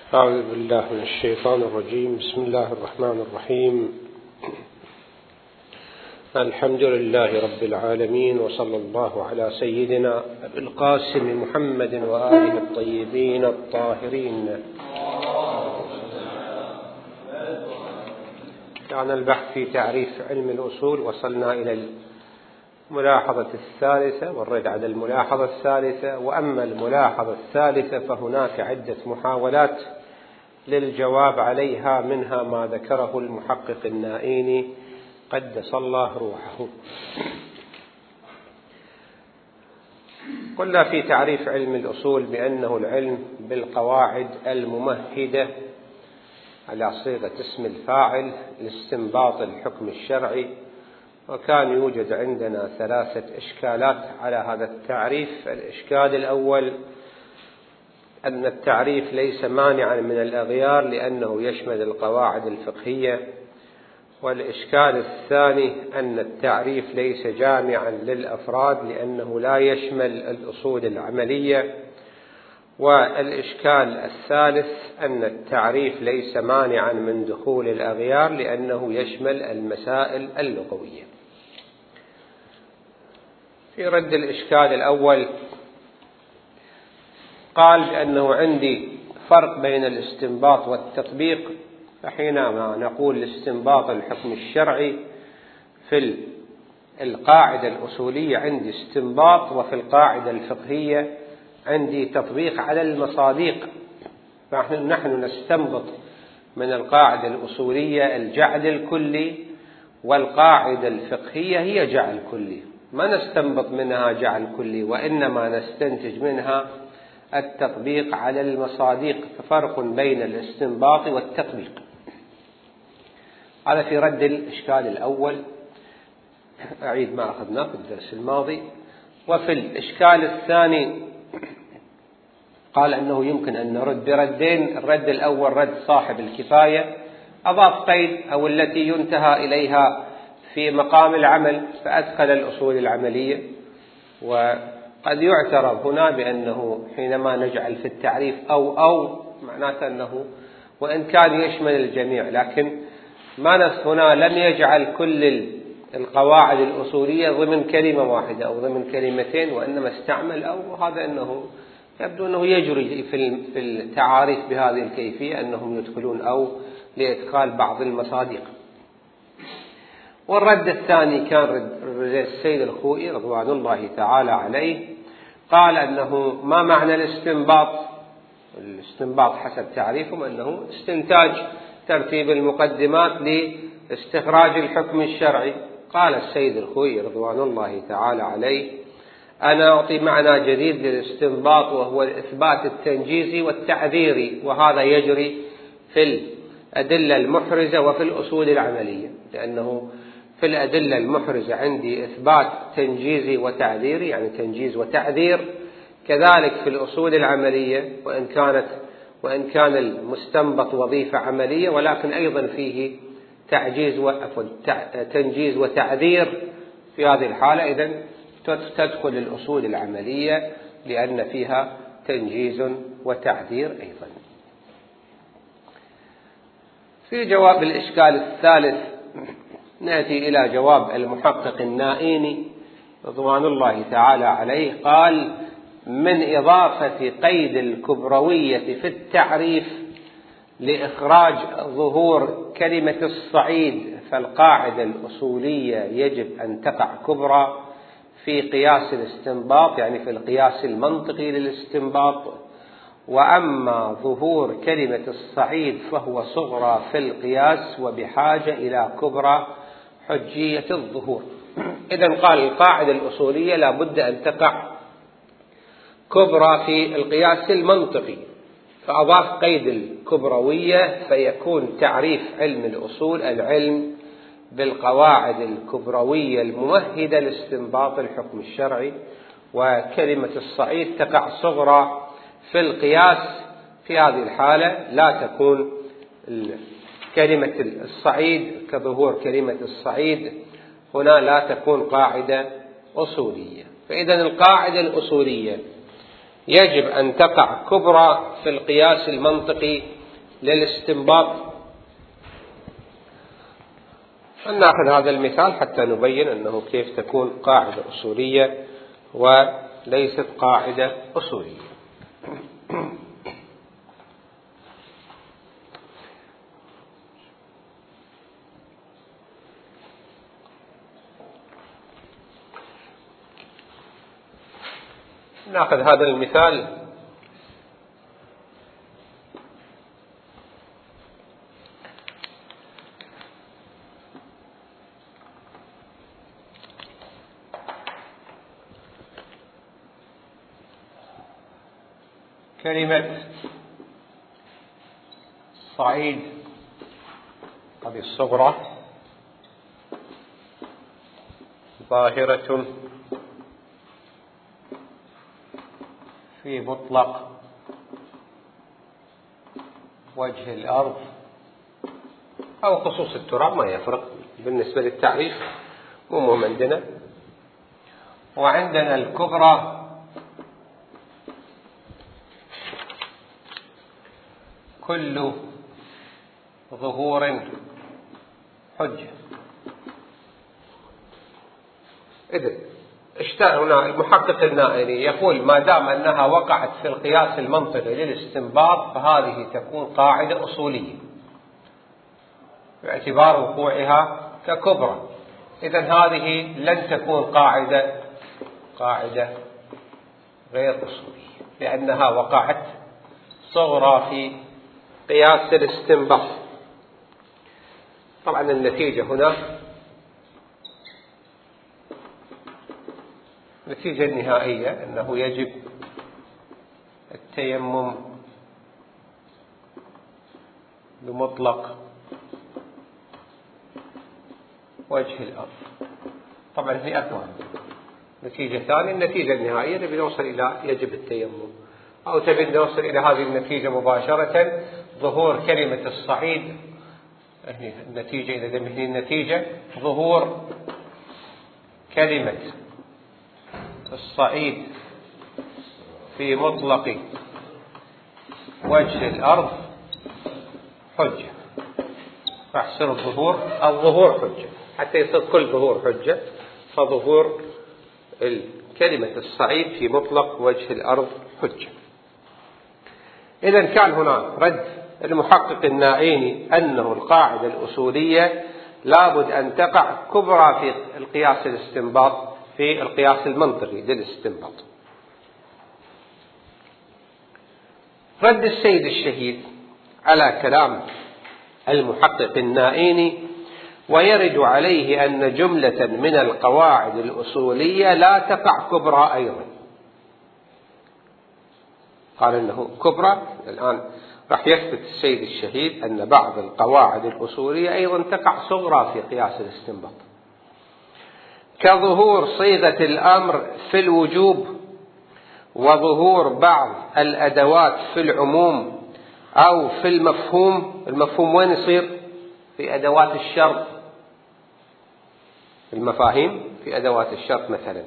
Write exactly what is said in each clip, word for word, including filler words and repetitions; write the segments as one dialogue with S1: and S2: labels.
S1: أعوذ بالله من الشيطان الرجيم. بسم الله الرحمن الرحيم. الحمد لله رب العالمين، وصلى الله على سيدنا أبي القاسم محمد وآله الطيبين الطاهرين. كان البحث في تعريف علم الأصول، وصلنا إلى الملاحظة الثالثة والرد على الملاحظة الثالثة. وأما الملاحظة الثالثة فهناك عدة محاولات للجواب عليها، منها ما ذكره المحقق النائيني قدس الله روحه. قلنا في تعريف علم الأصول بأنه العلم بالقواعد الممهدة على صيغة اسم الفاعل لاستنباط الحكم الشرعي. وكان يوجد عندنا ثلاثة إشكالات على هذا التعريف. الإشكال الأول أن التعريف ليس مانعا من الأغيار لأنه يشمل القواعد الفقهية. والإشكال الثاني أن التعريف ليس جامعا للأفراد لأنه لا يشمل الأصول العملية. والإشكال الثالث أن التعريف ليس مانعا من دخول الأغيار لأنه يشمل المسائل اللغوية. في رد الإشكال الأول قال بأنه عندي فرق بين الاستنباط والتطبيق. فحينما نقول الاستنباط الحكم الشرعي في القاعدة الأصولية عندي استنباط، وفي القاعدة الفقهية عندي تطبيق على المصادق. فنحن نستنبط من القاعدة الأصولية الجعل الكلي، والقاعدة الفقهية هي جعل كلي. ما نستنبط منها جعل كلي، وإنما نستنتج منها التطبيق على المصادق. ففرق بين الاستنباط والتطبيق. هذا في رد الإشكال الأول، أعيد ما أخذناه في الدرس الماضي. وفي الإشكال الثاني قال أنه يمكن أن نرد بردين. الرد الأول رد صاحب الكفاية، أضاف قيد أو التي ينتهى إليها في مقام العمل فأدخل الأصول العملية. وقد يعترض هنا بأنه حينما نجعل في التعريف أو أو معناته أنه وإن كان يشمل الجميع، لكن ما هنا لم يجعل كل القواعد الأصولية ضمن كلمة واحدة أو ضمن كلمتين، وإنما استعمل أو. هذا أنه يبدو أنه يجري في التعاريف بهذه الكيفية أنهم يدخلون أو لإدخال بعض المصادق. والرد الثاني كان رد السيد الخوئي رضوان الله تعالى عليه، قال أنه ما معنى الاستنباط؟ الاستنباط حسب تعريفهم أنه استنتاج ترتيب المقدمات لاستخراج الحكم الشرعي. قال السيد الخوئي رضوان الله تعالى عليه: أنا أعطي معنى جديد للاستنباط، وهو الإثبات التنجيزي والتعذيري، وهذا يجري في الأدلة المحرزة وفي الأصول العملية. لأنه في الأدلة المحرزة عندي إثبات تنجيزي وتعذيري، يعني تنجيز وتعذير. كذلك في الأصول العملية، وإن كانت وإن كان المستنبط وظيفة عملية، ولكن أيضا فيه تعجيز تنجيز وتعذير. في هذه الحالة إذن تدخل الأصول العملية لأن فيها تنجيز وتعذير أيضا. في جواب الإشكال الثالث نأتي إلى جواب المحقق النائيني رضوان الله تعالى عليه. قال: من إضافة قيد الكبروية في التعريف لإخراج ظهور كلمة الصعيد، فالقاعدة الأصولية يجب أن تقع كبرى في قياس الاستنباط، يعني في القياس المنطقي للاستنباط. وأما ظهور كلمة الصعيد فهو صغرى في القياس وبحاجة إلى كبرى حجية الظهور. إذن قال القاعدة الأصولية لا بد أن تقع كبرى في القياس المنطقي، فأضاف قيد الكبروية، فيكون تعريف علم الأصول العلم بالقواعد الكبروية الممهدة لاستنباط الحكم الشرعي. وكلمة الصعيد تقع صغرى في القياس. في هذه الحالة لا تكون كلمة الصعيد كظهور كلمة الصعيد، هنا لا تكون قاعدة أصولية. فإذا القاعدة الأصولية يجب أن تقع كبرى في القياس المنطقي للاستنباط. نأخذ هذا المثال حتى نبين أنه كيف تكون قاعدة أصولية وليست قاعدة أصولية. نأخذ هذا المثال كلمة صعيد هذه الصغرى ظاهرة في مطلق وجه الأرض أو خصوص التراب، ما يفرق بالنسبة للتعريف، مو مهم عندنا. وعندنا الكبرى كل ظهور حجة. إذن اشتاء هنا المحقق النائري يقول ما دام أنها وقعت في القياس المنطقي للاستنباط فهذه تكون قاعدة أصولية باعتبار وقوعها ككبرى. إذن هذه لن تكون قاعدة قاعدة غير أصولية لأنها وقعت صغرى في قياس الاستنباط. طبعا النتيجة هنا النتيجة النهائية أنه يجب التيمم بمطلق وجه الأرض. طبعا هي أكبر نتيجة ثانية. النتيجة النهائية نبي نوصل إلى يجب التيمم، أو تبي نوصل إلى هذه النتيجة مباشرة ظهور كلمة الصعيد. النتيجة إذا دمهني النتيجة ظهور كلمة الصعيد في مطلق وجه الأرض حجة. راح يصير الظهور الظهور حجة حتى يصير كل ظهور حجة، فظهور كلمة الصعيد في مطلق وجه الأرض حجة. إذن كان هنا رد المحقق النائيني أنه القاعدة الأصولية لابد أن تقع كبرى في القياس الاستنباط في القياس المنطقي للاستنباط. رد السيد الشهيد على كلام المحقق النائيني ويرد عليه أن جملة من القواعد الأصولية لا تقع كبرى أيضا. قال أنه كبرى. الآن راح يثبت السيد الشهيد أن بعض القواعد الأصولية أيضا تقع صغرى في قياس الاستنباط، كظهور صيغة الأمر في الوجوب، وظهور بعض الأدوات في العموم أو في المفهوم. المفهوم وين يصير؟ في أدوات الشرط، المفاهيم في أدوات الشرط مثلا.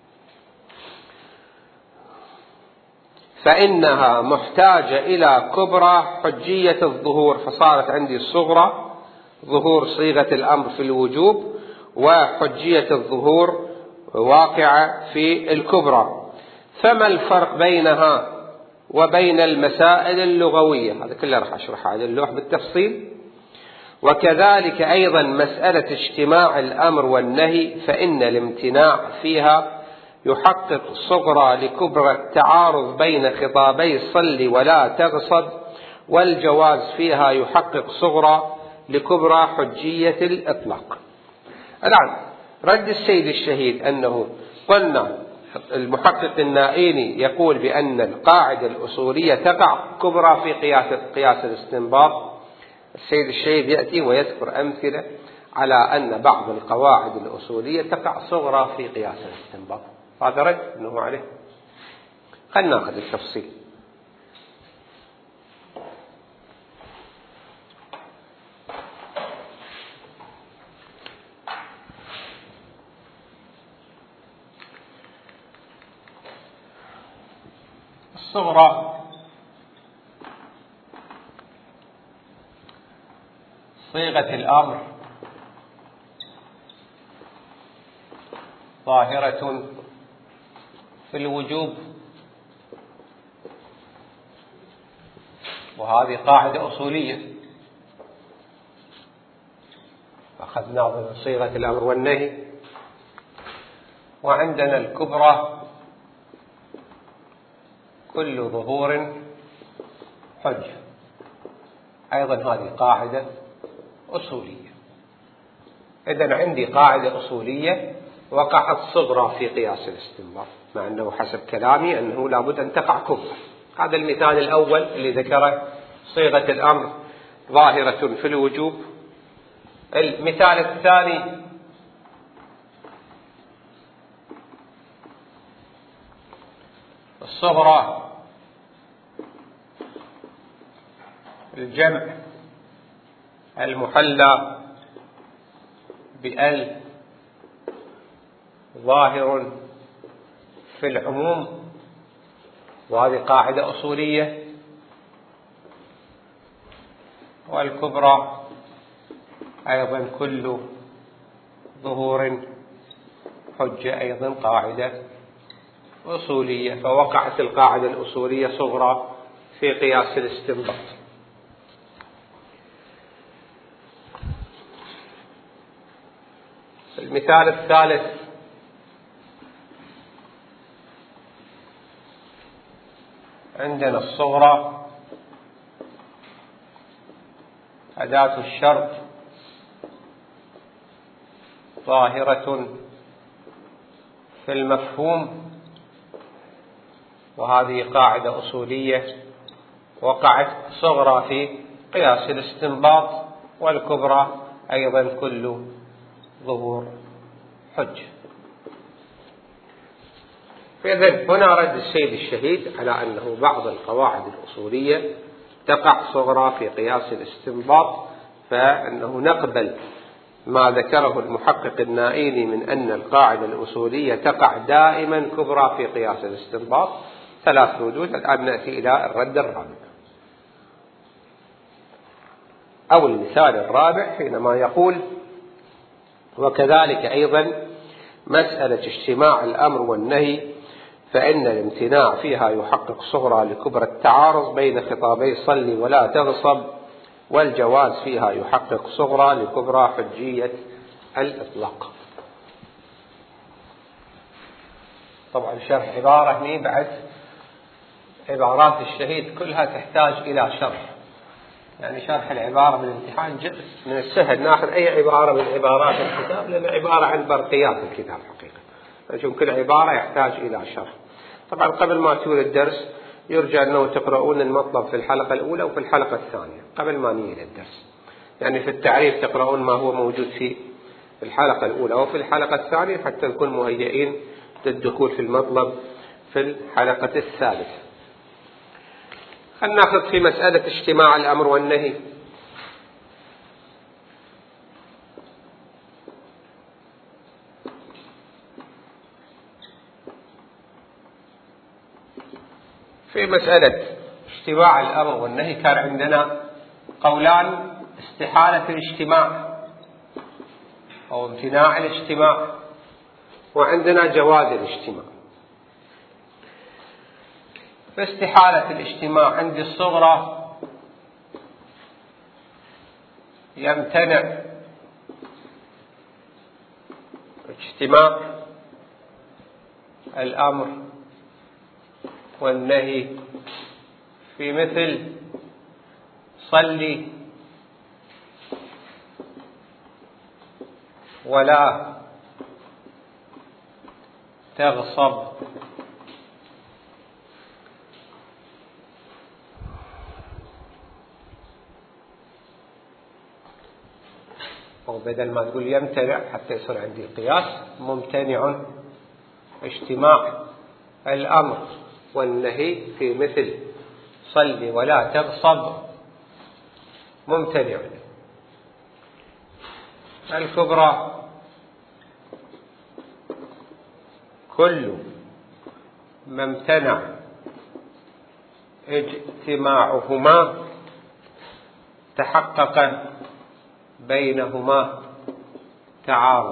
S1: فإنها محتاجة إلى كبرى حجية الظهور، فصارت عندي الصغرى ظهور صيغة الأمر في الوجوب، وحجية الظهور واقعة في الكبرى. فما الفرق بينها وبين المسائل اللغوية؟ هذا كله راح أشرحه على اللوح بالتفصيل. وكذلك أيضا مسألة اجتماع الأمر والنهي، فإن الامتناع فيها يحقق صغرى لكبرى التعارض بين خطابي صل ولا تغصب، والجواز فيها يحقق صغرى لكبرى حجية الإطلاق. الآن رد السيد الشهيد أنه قلنا المحقق النائيني يقول بأن القاعدة الأصولية تقع كبرى في قياس قياس الاستنباط. السيد الشهيد يأتي ويذكر أمثلة على أن بعض القواعد الأصولية تقع صغرى في قياس الاستنباط. هذا رد أنه عليه. خلنا نأخذ التفصيل. الصغرى صيغة الأمر ظاهرة في الوجوب، وهذه قاعدة أصولية أخذنا من صيغة الأمر والنهي. وعندنا الكبرى كل ظهور حجة، أيضا هذه قاعدة أصولية. إذن عندي قاعدة أصولية وقعت صغرى في قياس الاستنباط، مع أنه حسب كلامي أنه لابد أن تقع كبرى. هذا المثال الأول اللي ذكره صيغة الأمر ظاهرة في الوجوب. المثال الثاني الصغرى الجمع المحلى بأل ظاهر في العموم، وهذه قاعدة أصولية. والكبرى أيضا كل ظهور حجة، أيضا قاعدة أصولية. فوقعت القاعدة الأصولية صغرى في قياس الاستنباط. المثال الثالث عندنا الصغرى أداة الشرط ظاهرة في المفهوم، وهذه قاعدة أصولية وقعت صغرى في قياس الاستنباط. والكبرى أيضا كل ظهور حجة. فإذن هنا رد السيد الشهيد على أنه بعض القواعد الأصولية تقع صغرى في قياس الاستنباط، فأنه نقبل ما ذكره المحقق النائيني من أن القاعدة الأصولية تقع دائما كبرى في قياس الاستنباط. ثلاث ردود. الآن نأتي إلى الرد الرابع أو المثال الرابع، حينما يقول: وكذلك أيضا مسألة اجتماع الأمر والنهي، فإن الامتناع فيها يحقق صغرى لكبرى التعارض بين خطابي صل ولا تغصب، والجواز فيها يحقق صغرى لكبرى حجية الإطلاق. طبعا شرح عبارة هنا بعد عبارات الشهيد كلها تحتاج إلى شرح، يعني شرح العبارة من الامتحان جزء من السهل. ناخذ أي عبارة من عبارات الكتاب لأن عبارة عن برقيات الكتاب حقيقة، لكن كل عبارة يحتاج إلى شرح. طبعا قبل ما تولي الدرس يرجى أنه تقرؤون المطلب في الحلقة الأولى وفي الحلقة الثانية قبل ما نيجي الدرس، يعني في التعريف تقرؤون ما هو موجود في الحلقة الأولى وفي الحلقة الثانية حتى نكون مهيئين للدخول في المطلب في الحلقة الثالثة. خلينا ناخذ في مسألة اجتماع الأمر والنهي. في مسألة اجتماع الأمر والنهي كان عندنا قولان: استحالة الاجتماع أو امتناع الاجتماع، وعندنا جواز الاجتماع. فاستحالة الاجتماع عندي الصغرى يمتنع اجتماع الأمر والنهي في مثل صلي ولا تغصب، أو بدل ما تقول يمتنع حتى يصير عندي القياس ممتنع اجتماع الأمر والنهي في مثل صل ولا تغصب ممتنع. الكبرى كل ما امتنع اجتماعهما تحقق بينهما تعارض.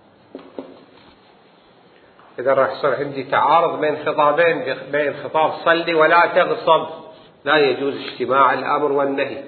S1: إذا راح يصير عندي تعارض بين خطابين، بين خطاب صلي ولا تغصب، لا يجوز اجتماع الأمر والنهي.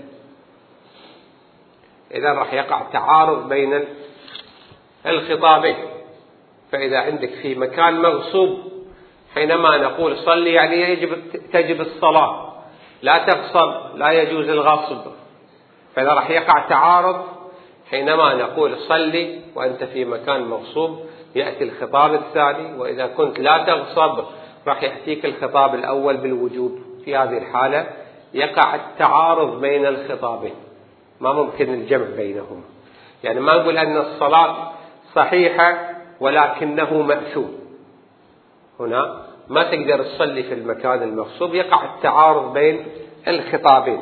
S1: إذا راح يقع تعارض بين الخطابين، فإذا عندك في مكان مغصوب حينما نقول صلي يعني يجب تجب الصلاة، لا تغصب لا يجوز الغصب. فإذا راح يقع تعارض حينما نقول صلي وأنت في مكان مغصوب يأتي الخطاب الثاني، وإذا كنت لا تغصب راح يأتيك الخطاب الأول بالوجوب. في هذه الحالة يقع التعارض بين الخطابين، ما ممكن الجمع بينهما. يعني ما نقول أن الصلاة صحيحة ولكنه مأثوم، هنا ما تقدر تصلي في المكان المغصوب، يقع التعارض بين الخطابين.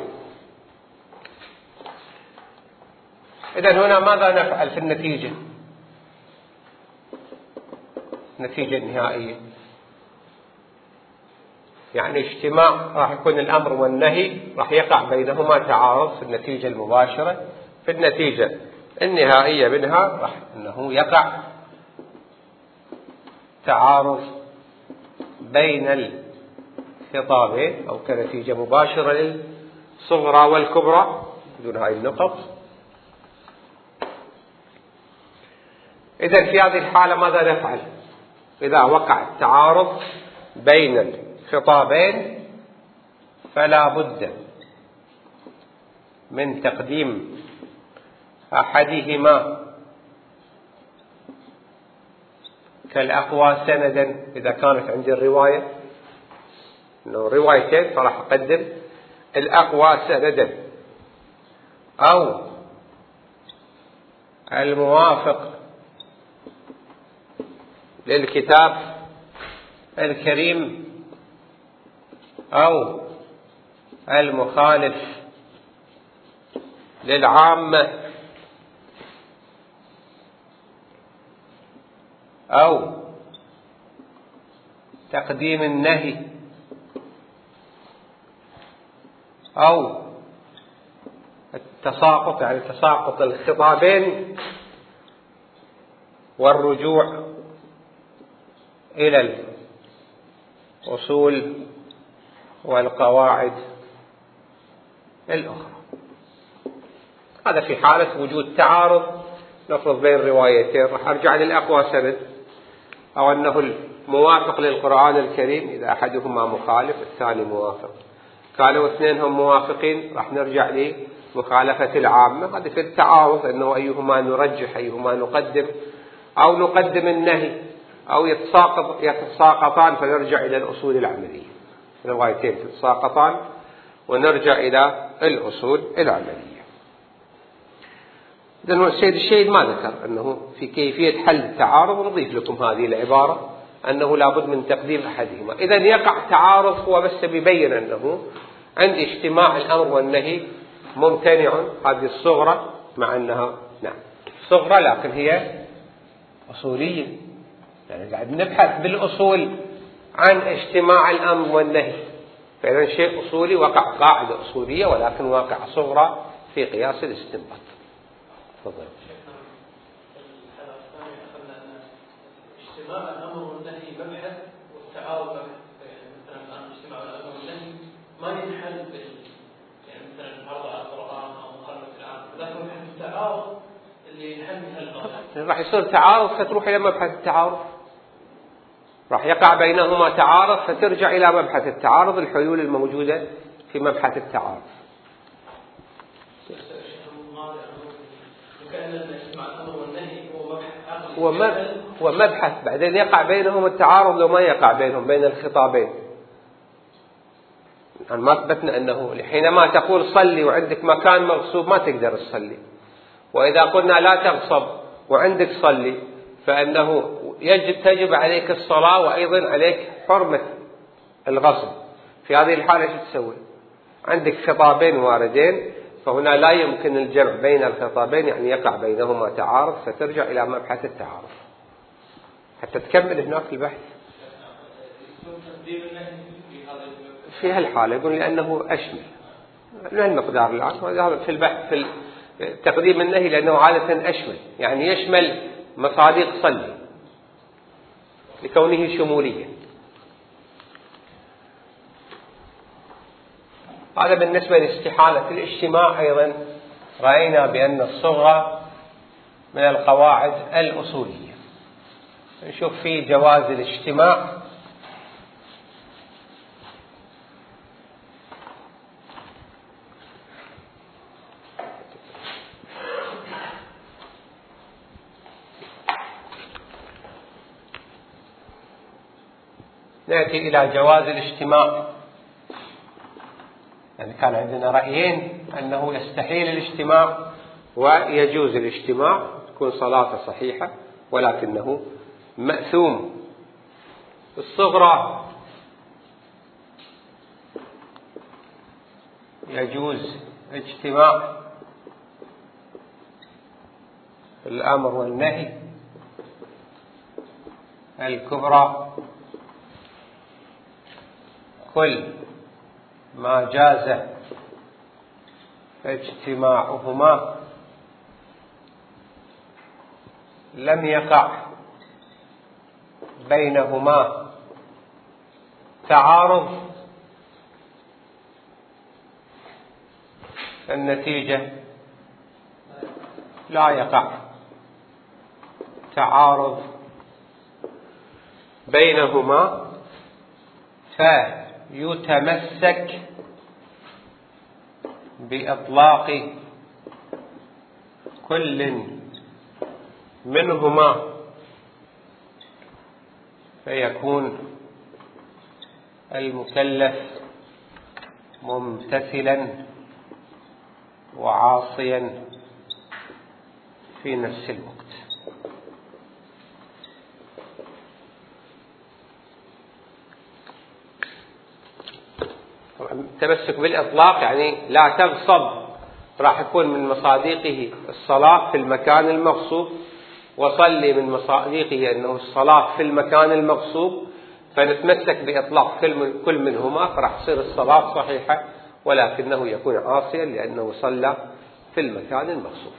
S1: إذن هنا ماذا نفعل في النتيجة؟ النتيجة النهائية يعني اجتماع، راح يكون الأمر والنهي راح يقع بينهما تعارض في النتيجة المباشرة. في النتيجة النهائية منها راح أنه يقع تعارض بين الخطابين، أو كنتيجة مباشرة للصغرى والكبرى بدون هاي النقط. إذن في هذه الحالة ماذا نفعل؟ إذا وقع التعارض بين الخطابين فلا بد من تقديم أحدهما كالأقوى سندا. إذا كانت عندي الرواية إنه روايتين فراح أقدم الأقوى سندا، أو الموافق للكتاب الكريم، أو المخالف للعامة، أو تقديم النهي، أو التساقط يعني تساقط الخطابين والرجوع إلى الأصول والقواعد الأخرى. هذا في حالة وجود تعارض نفرض بين روايتين، راح أرجع للأقوى سند، أو أنه الموافق للقرآن الكريم إذا أحدهما مخالف الثاني موافق. كانوا اثنين هم موافقين راح نرجع لمخالفة العامة. هذا في التعارض أنه أيهما نرجح أيهما نقدم، أو نقدم النهي، أو يتساقط يتساقطان فنرجع إلى الأصول العملية. روايتين تتساقطان ونرجع إلى الأصول العملية. إذن السيد الشهيد ما ذكر أنه في كيفية حل التعارض، ونضيف لكم هذه العبارة أنه لابد من تقديم أحدهما. إذن يقع تعارض هو بس بيبين أنه عند اجتماع الأمر والنهي ممتنع. هذه الصغرى مع أنها نعم صغرى لكن هي أصولية، يعني قاعد نبحث بالأصول عن اجتماع الأمر والنهي، فإذا شيء أصولي وقع قاعدة أصولية ولكن واقع صغرى في قياس الاستنباط. تفضل.
S2: اجتماع الأمر والنهي مبحث والتعارض مبحث. يعني مثلا الآن اجتماع الأمر والنهي ما ينحل بال يعني مثلا عرض على القرآن أو مخالفة العام، لكن مبحث التعارض اللي ينحل بهالأمر
S1: راح يصير تعارض فتروح إلى مبحث التعارض، راح يقع بينهما تعارض فترجع إلى مبحث التعارض، الحلول الموجودة في مبحث التعارض. هو مبحث بعدين يقع بينهم التعارض لو ما يقع بينهم بين الخطابين. يعني ما أثبتنا أنه حينما تقول صلي وعندك مكان مغصوب ما تقدر تصلي، وإذا قلنا لا تغصب وعندك صلي فإنه يجب تجب عليك الصلاة وأيضا عليك حرمة الغصب. في هذه الحالة شو تسوي؟ عندك خطابين واردين، فهنا لا يمكن الجمع بين الخطابين، يعني يقع بينهما تعارض فترجع إلى مبحث التعارض حتى تكمل هناك البحث. في هالحالة يقول لأنه أشمل من المقدار الآن، وهذا في البحث في تقديم النهي لأنه عادة أشمل، يعني يشمل مصادق صلي لكونه شموليا. هذا بالنسبة لاستحالة الاجتماع. أيضا رأينا بأن الصغرى من القواعد الأصولية. نشوف في جواز الاجتماع. نأتي إلى جواز الاجتماع. يعني كان عندنا رأيين، أنه يستحيل الاجتماع ويجوز الاجتماع، تكون صلاة صحيحة ولكنه مأثوم. الصغرى يجوز اجتماع الأمر والنهي. الكبرى كل ما جاز اجتماعهما لم يقع بينهما تعارض، النتيجة لا يقع تعارض بينهما، فيتمسك بإطلاق كل منهما، فيكون المكلف ممتثلا وعاصيا في نفس الوقت. التمسك بالإطلاق يعني لا تغصب، راح يكون من مصادقه الصلاة في المكان المغصوب، وصلي من مصادقه أنه الصلاة في المكان المغصوب، فنتمسك بإطلاق كل منهما، فراح تصير الصلاة صحيحة ولكنه يكون عاصيا لأنه صلى في المكان المغصوب.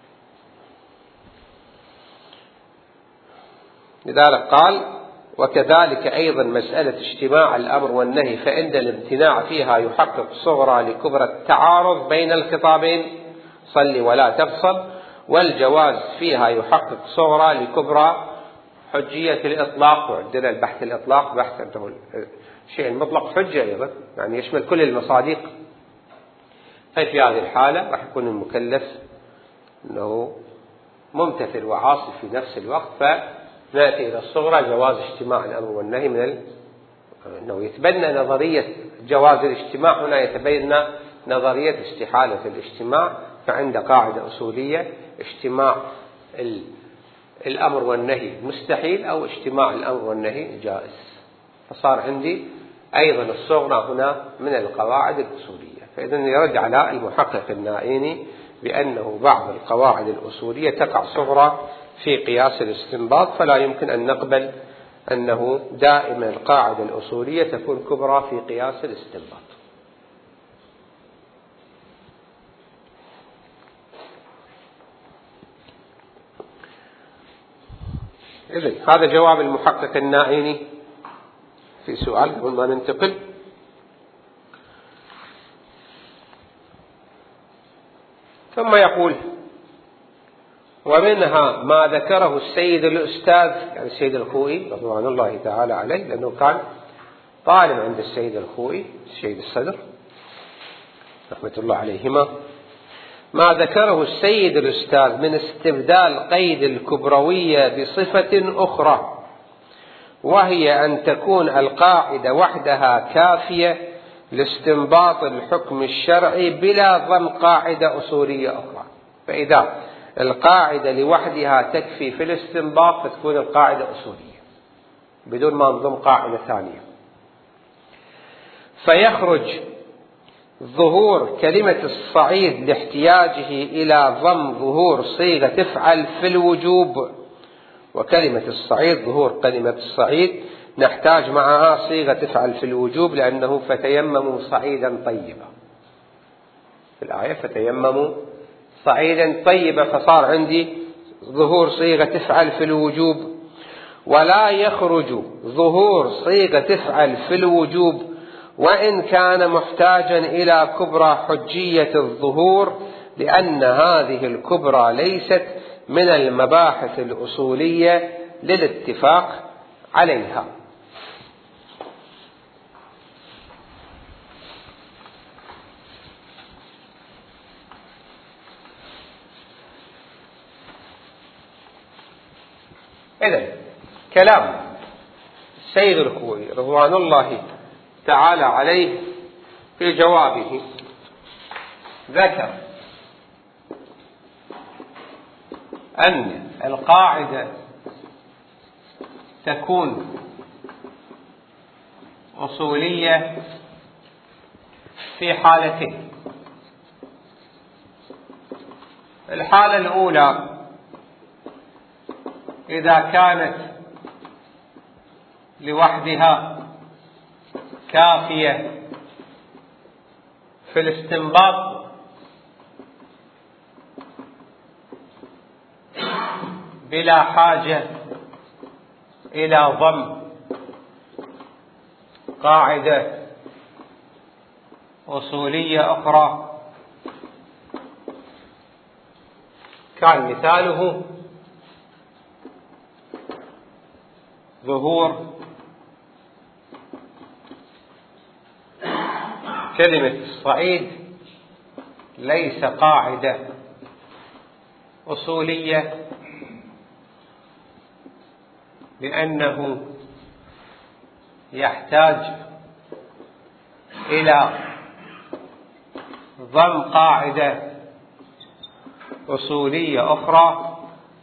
S1: لذلك قال: وكذلك أيضا مسألة اجتماع الأمر والنهي، فإن الامتناع فيها يحقق صغرى لكبرى التعارض بين الخطابين صل ولا تغصب، والجواز فيها يحقق صغرى لكبرى حجية الإطلاق. وعندنا البحث الإطلاق بحث أنه الشيء المطلق حجة أيضا، يعني يشمل كل المصادق. ففي هذه الحالة راح يكون المكلف أنه ممتثل وعاصي في نفس الوقت. فنأتي إلى الصغرى جواز اجتماع الأمر والنهي من ال... أنه يتبنى نظرية جواز الاجتماع، هنا يتبنى نظرية استحالة الاجتماع. فعند قاعدة أصولية اجتماع ال... الأمر والنهي مستحيل، أو اجتماع الأمر والنهي جائز. فصار عندي أيضا الصغرى هنا من القواعد الأصولية. فإذا يرد على المحقق النائيني بأنه بعض القواعد الأصولية تقع صغرى في قياس الاستنباط، فلا يمكن أن نقبل أنه دائما القاعدة الأصولية تكون كبرى في قياس الاستنباط. إذن هذا جواب المحقق النائيني في سؤال قبل ما ننتقل. ثم يقول: ومنها ما ذكره السيد الأستاذ، يعني السيد الخوئي رضوان الله تعالى عليه، لأنه كان طالب عند السيد الخوئي السيد الصدر رحمة الله عليهما، ما ذكره السيد الأستاذ من استبدال قيد الكبروية بصفة أخرى، وهي أن تكون القاعدة وحدها كافية لاستنباط الحكم الشرعي بلا ضم قاعدة أصولية أخرى. فإذا القاعدة لوحدها تكفي في الاستنباط فتكون القاعدة أصولية بدون ما نضم قاعدة ثانية. فيخرج ظهور كلمة الصعيد لاحتياجه إلى ضم ظهور صيغة افعل في الوجوب، وكلمة الصعيد ظهور كلمة الصعيد نحتاج معها صيغة افعل في الوجوب، لأنه فتيمموا صعيدا طيبا في الآية، فتيمموا صعيدا طيبة فصار عندي ظهور صيغة افعل في الوجوب، ولا يخرج ظهور صيغة افعل في الوجوب وإن كان محتاجا إلى كبرى حجية الظهور، لأن هذه الكبرى ليست من المباحث الأصولية للاتفاق عليها. إذن كلام السيد الخوئي رضوان الله تعالى عليه في جوابه ذكر أن القاعدة تكون أصولية في حالتين. الحالة الأولى إذا كانت لوحدها كافية في الاستنباط بلا حاجة إلى ضم قاعدة أصولية أخرى، كان مثاله ظهور كلمة الصعيد ليس قاعدة أصولية، لأنه يحتاج إلى ضم قاعدة أصولية أخرى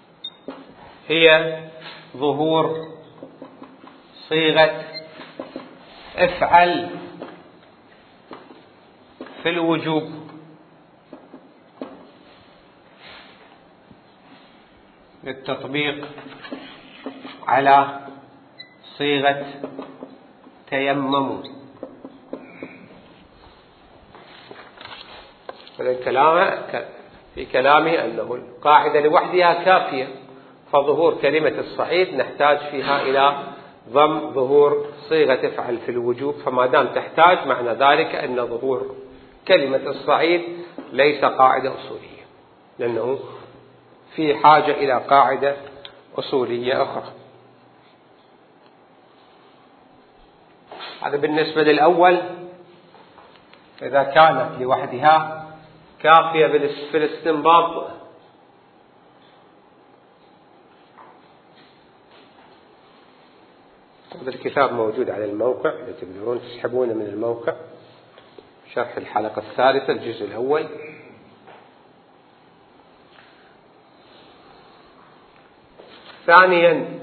S1: هي ظهور صيغة افعل في الوجوب. للتطبيق على صيغة تيمموا. في كلامي أنه القاعدة لوحدها كافية، فظهور كلمة الصعيد نحتاج فيها إلى ضم ظهور صيغة افعل في الوجوب، فما دام تحتاج معنى ذلك أن ظهور كلمة الصعيد ليس قاعدة أصولية، لأنه في حاجة إلى قاعدة أصولية أخرى. هذا بالنسبة للأول إذا كانت لوحدها كافية في الاستنباط. هذا الكتاب موجود على الموقع، إذا تقدرون تسحبونه من الموقع، شرح الحلقة الثالثة الجزء الأول. ثانيا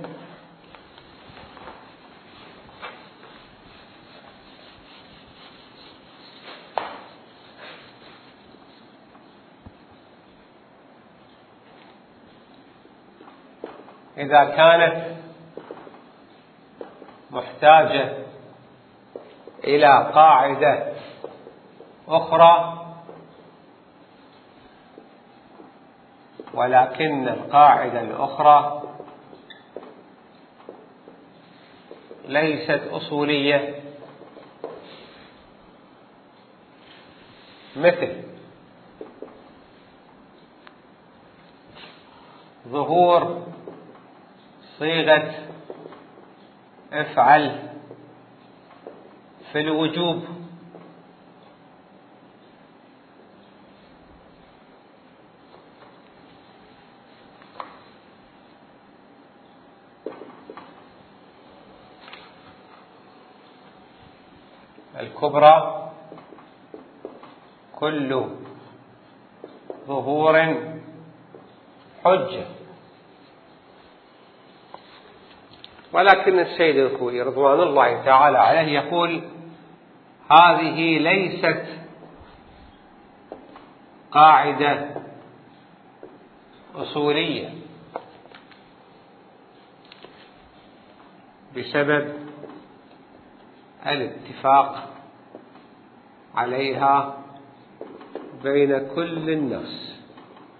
S1: إذا كانت محتاجة إلى قاعدة أخرى ولكن القاعدة الأخرى ليست أصولية، مثل ظهور صيغة افعل في الوجوب، الكبرى كل ظهور حجة. ولكن السيد الخوئي رضوان الله تعالى عليه يقول هذه ليست قاعدة أصولية بسبب الاتفاق عليها بين كل الناس.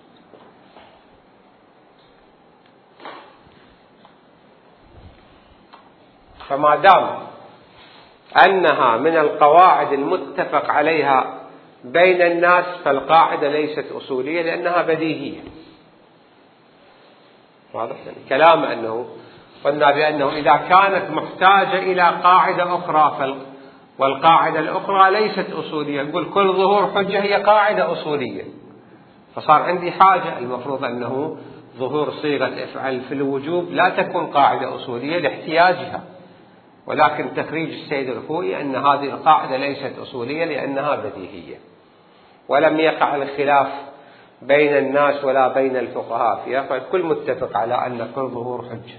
S1: فما دام أنها من القواعد المتفق عليها بين الناس فالقاعدة ليست أصولية لأنها بديهية. واضح؟ يعني كلام أنه قلنا بأنه إذا كانت محتاجة إلى قاعدة أخرى والقاعدة الأخرى ليست أصولية، نقول كل ظهور حجة هي قاعدة أصولية، فصار عندي حاجة. المفروض أنه ظهور صيغة افعل في الوجوب لا تكون قاعدة أصولية لاحتياجها، ولكن تخريج السيد الخوئي أن هذه القاعدة ليست أصولية لأنها بديهية، ولم يقع الخلاف بين الناس ولا بين الفقهاء فيها، فالكل متفق على أن كل ظهور حجة.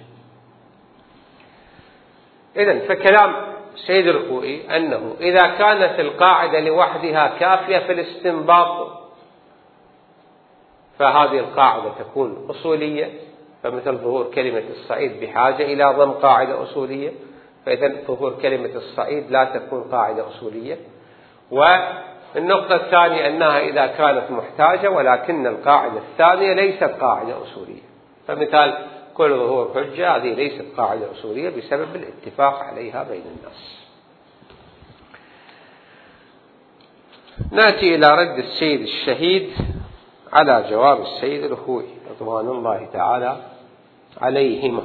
S1: إذن فكلام السيد الخوئي أنه إذا كانت القاعدة لوحدها كافية في الاستنباط فهذه القاعدة تكون أصولية، فمثل ظهور كلمة الصعيد بحاجة إلى ضم قاعدة أصولية، فإذا ظهور كلمة الصعيد لا تكون قاعدة أصولية. والنقطة الثانية أنها إذا كانت محتاجة ولكن القاعدة الثانية ليست قاعدة أصولية، فمثال كل ظهور حجة هذه ليست قاعدة أصولية بسبب الاتفاق عليها بين الناس. نأتي إلى رد السيد الشهيد على جواب السيد الخوئي رضوان الله تعالى عليهما.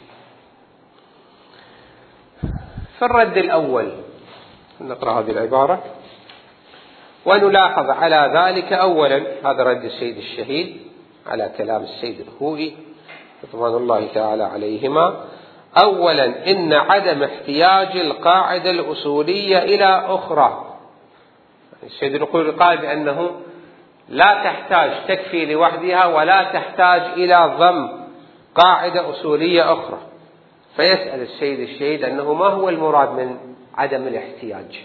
S1: في الرد الأول نقرأ هذه العبارة: ونلاحظ على ذلك أولا، هذا رد السيد الشهيد على كلام السيد الخوئي رضوان الله تعالى عليهما: أولا إن عدم احتياج القاعدة الأصولية إلى أخرى. السيد الخوئي قال بأنه لا تحتاج، تكفي لوحدها ولا تحتاج إلى ضم قاعدة أصولية أخرى. فيسأل السيد الشهيد أنه ما هو المراد من عدم الاحتياج؟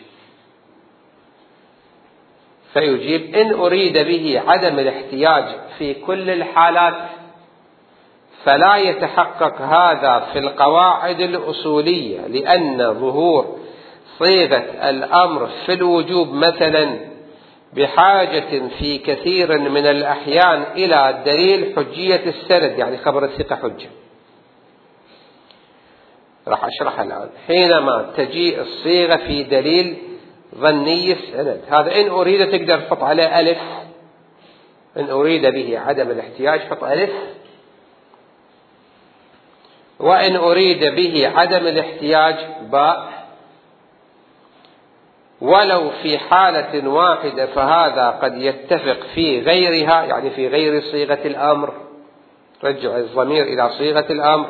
S1: فيجيب: إن أريد به عدم الاحتياج في كل الحالات فلا يتحقق هذا في القواعد الأصولية، لأن ظهور صيغة الأمر في الوجوب مثلا بحاجة في كثير من الأحيان إلى دليل حجية السند، يعني خبر الثقة حجة. راح أشرح الآن. حينما تجيء الصيغة في دليل ظني السند، هذا إن أريد تقدر تحط عليه ألف، إن أريد به عدم الاحتياج حط ألف، وإن أريد به عدم الاحتياج باء، ولو في حالة واحدة فهذا قد يتفق في غيرها، يعني في غير صيغة الأمر، رجع الضمير إلى صيغة الأمر،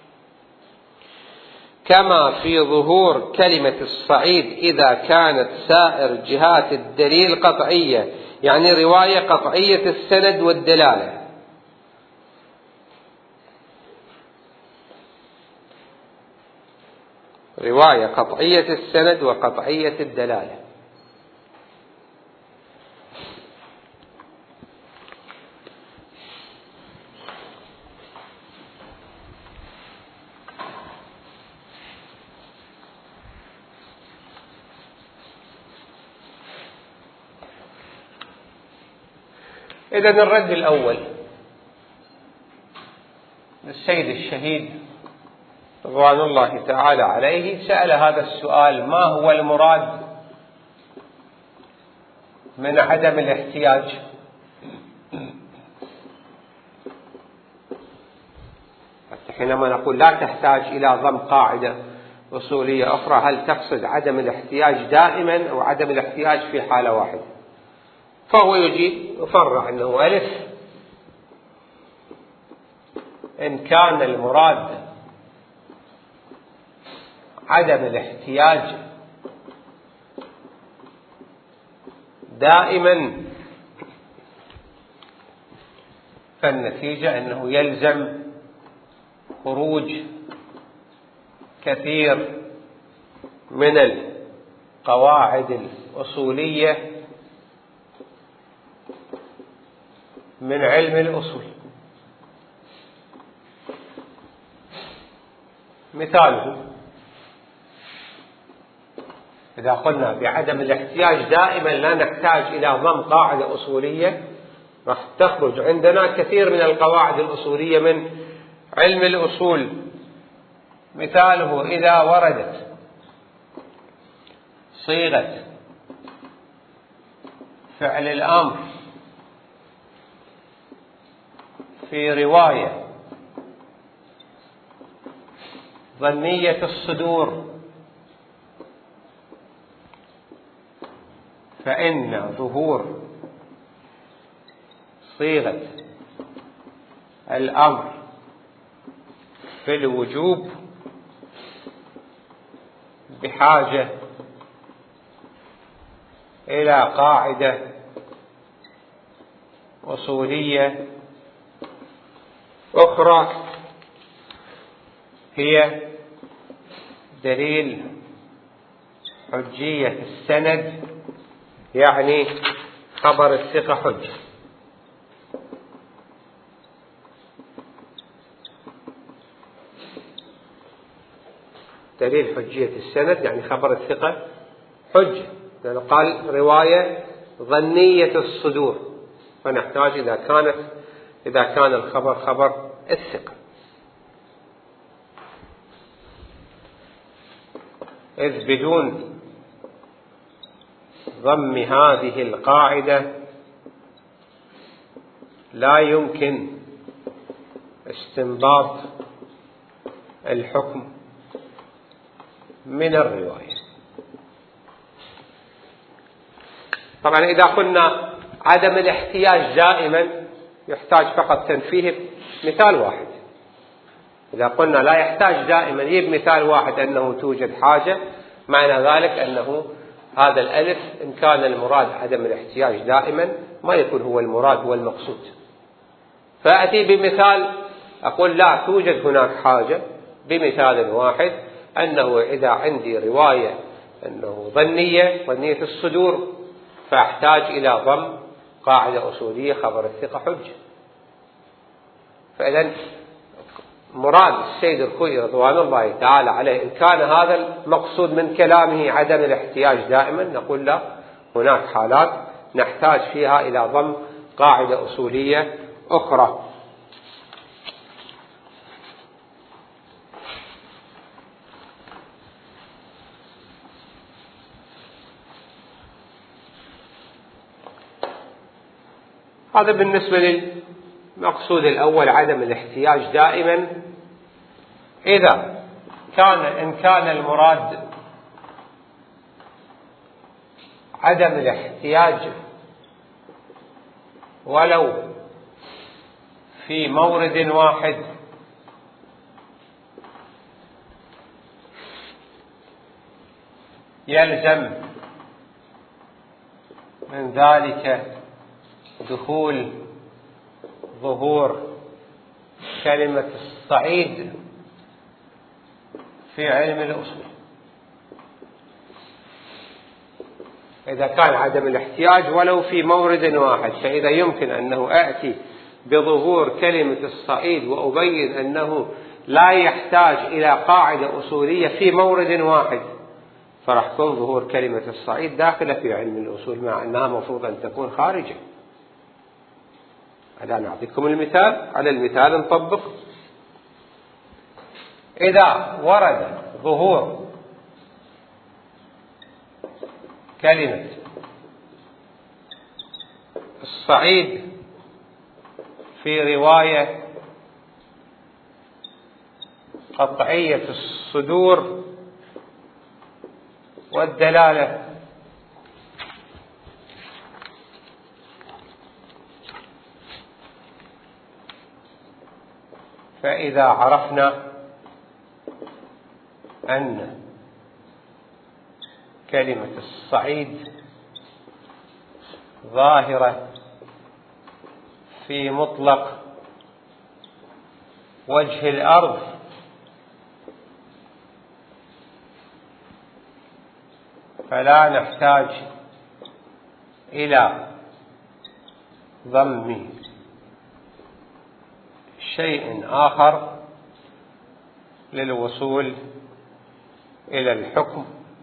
S1: كما في ظهور كلمة الصعيد إذا كانت سائر جهات الدليل قطعية، يعني رواية قطعية السند والدلالة. رواية قطعية السند وقطعية الدلالة. إذن الرد الأول للسيد الشهيد رضوان الله تعالى عليه سأل هذا السؤال: ما هو المراد من عدم الاحتياج؟ حينما نقول لا تحتاج إلى ضم قاعدة أصولية أخرى، هل تقصد عدم الاحتياج دائما أو عدم الاحتياج في حالة واحدة؟ فهو يجيب يفرع أنه ألف إن كان المراد عدم الاحتياج دائما فالنتيجة أنه يلزم خروج كثير من القواعد الأصولية من علم الأصول. مثاله: إذا قلنا بعدم الاحتياج دائما لا نحتاج إلى ضم قاعدة أصولية، راح تخرج عندنا كثير من القواعد الأصولية من علم الأصول، مثاله إذا وردت صيغة فعل الأمر في رواية ظنية الصدور فإن ظهور صيغة الأمر في الوجوب بحاجة إلى قاعدة أصولية أخرى هي دليل حجية السند، يعني خبر الثقة حجة. دليل حجية السند يعني خبر الثقة حجة، لأنه قال رواية ظنية الصدور، فنحتاج إذا كانت إذا كان الخبر خبر الثقة. إذ بدون ضم هذه القاعدة لا يمكن استنباط الحكم من الرواية. طبعا إذا قلنا عدم الاحتياج دائما يحتاج فقط تنفيه مثال واحد. إذا قلنا لا يحتاج دائما يجيب مثال واحد أنه توجد حاجة، معنى ذلك أنه هذا الألف إن كان المراد عدم الاحتياج دائما ما يكون هو المراد والمقصود. فأتي بمثال أقول لا توجد هناك حاجة بمثال واحد، أنه إذا عندي رواية أنه ظنية ظنية الصدور فأحتاج إلى ضم قاعدة أصولية خبر الثقة حجة. فإذا مراد السيد الخوئي رضوان الله تعالى عليه إن كان هذا المقصود من كلامه عدم الاحتياج دائما، نقول لا، هناك حالات نحتاج فيها إلى ضم قاعدة أصولية أخرى. هذا بالنسبة للمقصود الأول عدم الاحتياج دائما. إذا كان إن كان المراد عدم الاحتياج ولو في مورد واحد، يلزم من ذلك دخول ظهور كلمة الصعيد في علم الأصول. إذا كان عدم الاحتياج ولو في مورد واحد، فإذا يمكن أنه أأتي بظهور كلمة الصعيد وأبين أنه لا يحتاج إلى قاعدة أصولية في مورد واحد، فرح يكون ظهور كلمة الصعيد داخلة في علم الأصول مع أنها مفروض أن تكون خارجة. الآن أعطيكم المثال، على المثال نطبق. إذا ورد ظهور كلمة الصعيد في رواية قطعية الصدور والدلالة، فإذا عرفنا أن كلمة الصعيد ظاهرة في مطلق وجه الأرض، فلا نحتاج إلى ضم شيء آخر للوصول إلى الحكم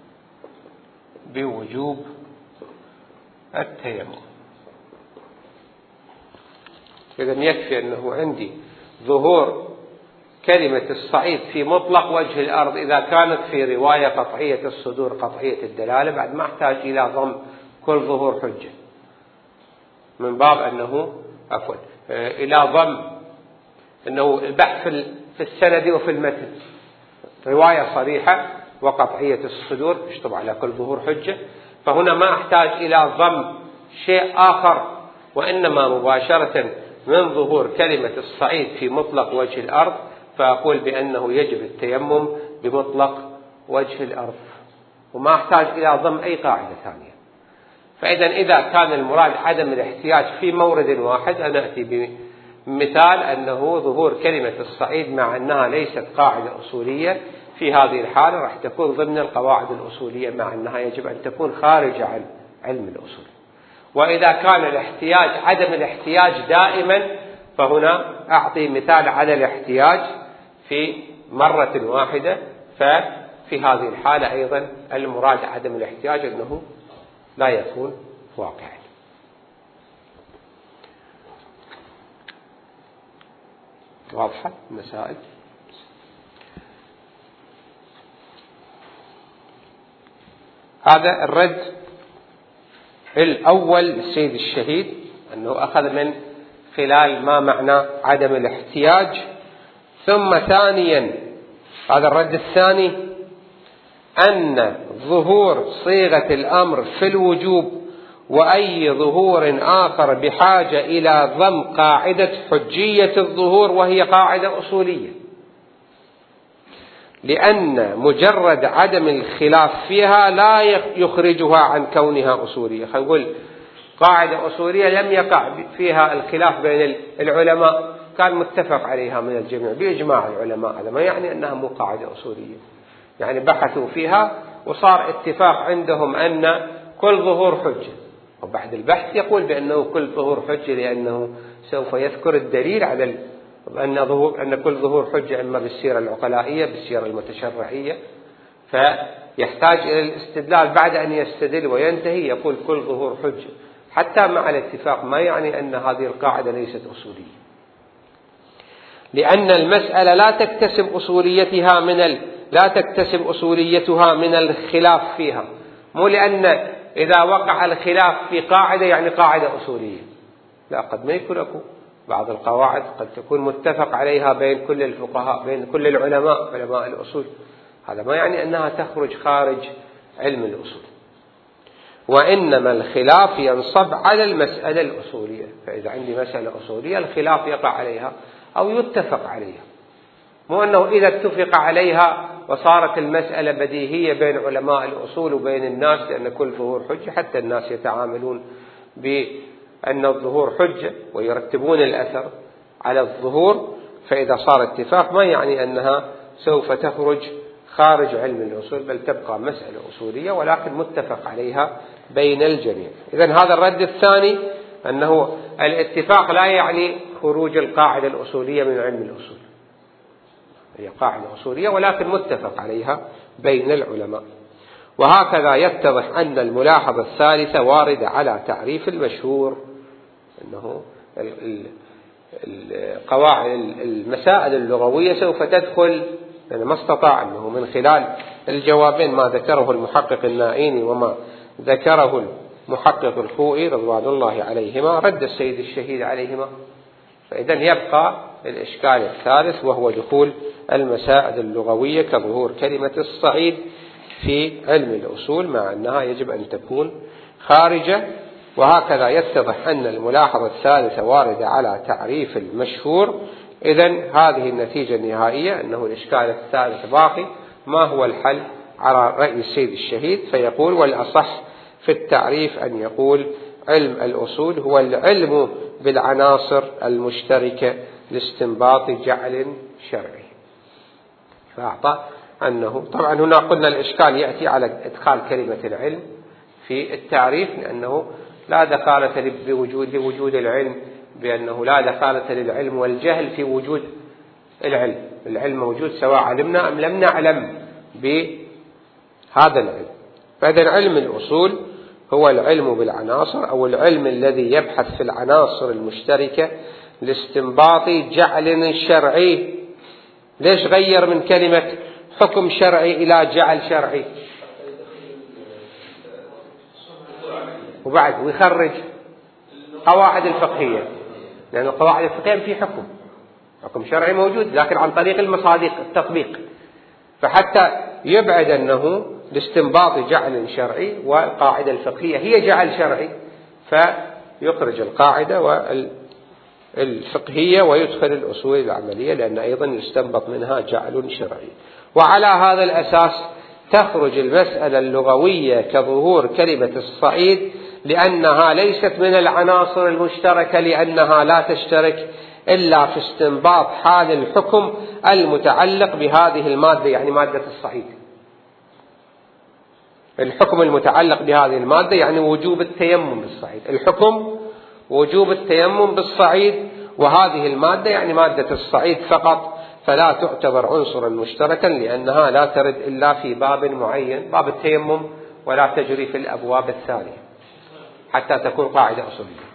S1: بوجوب التيمم. إذن يكفي أنه عندي ظهور كلمة الصعيد في مطلق وجه الأرض إذا كانت في رواية قطعية الصدور قطعية الدلالة بعد ما احتاج إلى ضم كل ظهور حجة، من باب أنه عفوا إلى ضم أنه البحث في السند وفي المتن رواية صريحة وقطعية الصدور يشطب على كل ظهور حجة، فهنا ما أحتاج إلى ضم شيء آخر، وإنما مباشرة من ظهور كلمة الصعيد في مطلق وجه الأرض فأقول بأنه يجب التيمم بمطلق وجه الأرض، وما أحتاج إلى ضم أي قاعدة ثانية. فإذا إذا كان المراد عدم الاحتياج في مورد واحد، أنا أتي بمثال أنه ظهور كلمة الصعيد مع أنها ليست قاعدة أصولية، في هذه الحالة راح تكون ضمن القواعد الأصولية مع أنها يجب أن تكون خارج عن علم الأصول. وإذا كان الاحتياج عدم الاحتياج دائما، فهنا أعطي مثال على الاحتياج في مرة واحدة، ففي هذه الحالة أيضا المراد عدم الاحتياج أنه لا يكون واقعا. واضحة المسائل؟ هذا الرد الأول للسيد الشهيد، أنه أخذ من خلال ما معنى عدم الاحتياج. ثم ثانيا هذا الرد الثاني أن ظهور صيغة الأمر في الوجوب وأي ظهور آخر بحاجة إلى ضم قاعدة حجية الظهور، وهي قاعدة أصولية، لأن مجرد عدم الخلاف فيها لا يخرجها عن كونها أصولية. خلينا نقول قاعدة أصولية لم يقع فيها الخلاف بين العلماء، كان متفق عليها من الجميع بإجماع العلماء، هذا ما يعني أنها مو قاعدة أصولية، يعني بحثوا فيها وصار اتفاق عندهم أن كل ظهور حجة، وبعد البحث يقول بأنه كل ظهور حجة، لأنه سوف يذكر الدليل على أن ظهور أن كل ظهور حجة إما بالسيرة العقلائية بالسيرة المتشرعية، فيحتاج إلى الاستدلال بعد أن يستدل وينتهي يقول كل ظهور حجة، حتى مع الاتفاق ما يعني أن هذه القاعدة ليست أصولية، لأن المسألة لا تكتسب أصوليتها من ال... لا تكتسب أصوليتها من الخلاف فيها، مو لأن إذا وقع الخلاف في قاعدة يعني قاعدة أصولية، لا، قد ما يكون أكو بعض القواعد قد تكون متفق عليها بين كل الفقهاء بين كل العلماء علماء الأصول، هذا ما يعني أنها تخرج خارج علم الأصول، وإنما الخلاف ينصب على المسألة الأصولية. فإذا عندي مسألة أصولية الخلاف يقع عليها أو يتفق عليها، مو أنه إذا اتفق عليها وصارت المسألة بديهية بين علماء الأصول وبين الناس، لأن كل ظهور حجة، حتى الناس يتعاملون بأن الظهور حجة ويرتبون الأثر على الظهور، فإذا صار اتفاق ما يعني أنها سوف تخرج خارج علم الأصول، بل تبقى مسألة أصولية ولكن متفق عليها بين الجميع. إذن هذا الرد الثاني أنه الاتفاق لا يعني خروج القاعدة الأصولية من علم الأصول، هي قاعدة أصولية ولكن متفق عليها بين العلماء. وهكذا يتضح أن الملاحظة الثالثة واردة على تعريف المشهور، أنه القواعد المسائل اللغوية سوف تدخل، يعني ما استطاع أنه من خلال الجوابين ما ذكره المحقق النائيني وما ذكره المحقق الخوئي رضوان الله عليهما رد السيد الشهيد عليهما، فإذا يبقى الإشكال الثالث وهو دخول المسائل اللغوية كظهور كلمة الصعيد في علم الأصول مع أنها يجب أن تكون خارجة. وهكذا يتضح أن الملاحظة الثالثة واردة على تعريف المشهور. إذن هذه النتيجة النهائية أنه الإشكال الثالث باقي، ما هو الحل على رأي السيد الشهيد؟ فيقول والأصح في التعريف أن يقول علم الأصول هو العلم بالعناصر المشتركة لاستنباط جعل شرعي. فأعطى أنه طبعا هنا قلنا الإشكال يأتي على إدخال كلمة العلم في التعريف، لأنه لا دخالة بوجود وجود العلم، بأنه لا دخالة للعلم والجهل في وجود العلم، العلم موجود سواء علمنا أم لم نعلم بهذا العلم. فإذا علم الأصول هو العلم بالعناصر أو العلم الذي يبحث في العناصر المشتركة لاستنباط جعل شرعي ليش غير من كلمة حكم شرعي إلى جعل شرعي؟ وبعد ويخرج قواعد الفقهية، لأن القواعد الفقهية في حكم حكم شرعي موجود لكن عن طريق المصادق التطبيق، فحتى يبعد أنه الاستنباط جعل شرعي والقاعدة الفقهية هي جعل شرعي، فيخرج القاعدة والفقهية ويدخل الأصول العملية، لأن أيضا يستنبط منها جعل شرعي. وعلى هذا الأساس تخرج المسألة اللغوية كظهور كلمة الصعيد، لأنها ليست من العناصر المشتركة، لأنها لا تشترك إلا في استنباط حال الحكم المتعلق بهذه المادة، يعني مادة الصعيد. الحكم المتعلق بهذه المادة يعني وجوب التيمم بالصعيد، الحكم وجوب التيمم بالصعيد، وهذه المادة يعني مادة الصعيد فقط، فلا تعتبر عنصرا مشتركا لأنها لا ترد إلا في باب معين، باب التيمم، ولا تجري في الأبواب الثانية حتى تكون قاعدة أصولية.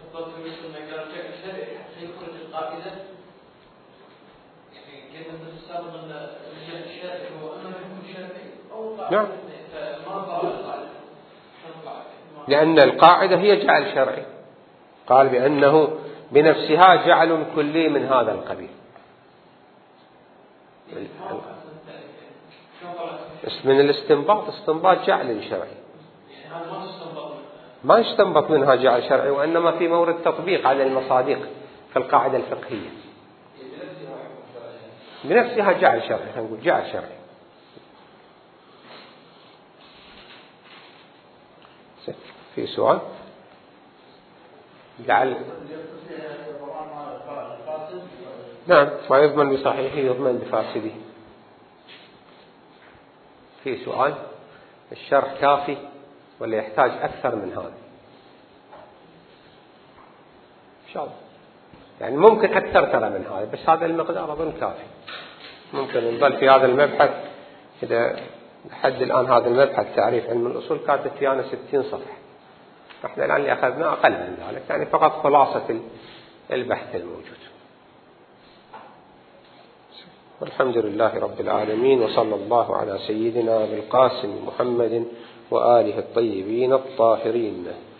S1: نعم، لأن القاعدة هي جعل شرعي، قال بأنه بنفسها جعل كلي من هذا القبيل. من الاستنباط استنباط جعل شرعي، ما يستنبط منها جعل شرعي، وإنما في مورد تطبيق على المصادق في القاعدة الفقهية. بنفسها جعل شرعي، نقول جعل شرعي. في سؤال؟ جعل نعم، ما يضمن بصحيحه يضمن بفاسده. في سؤال؟ الشرح كافي ولا يحتاج أكثر من هذا؟ إن شاء الله يعني ممكن أكثر ترى من هذا، بس هذا المقدار أظن كافي. ممكن نظل في هذا المبحث إذا لحد الآن هذا المبحث تعريف علم الأصول كاتب فيه أنا ستين صفحة، احنا الآن اللي أخذنا أقل من ذلك، يعني فقط خلاصة البحث الموجود. والحمد لله رب العالمين، وصلى الله على سيدنا بالقاسم محمد وآله الطيبين الطاهرين.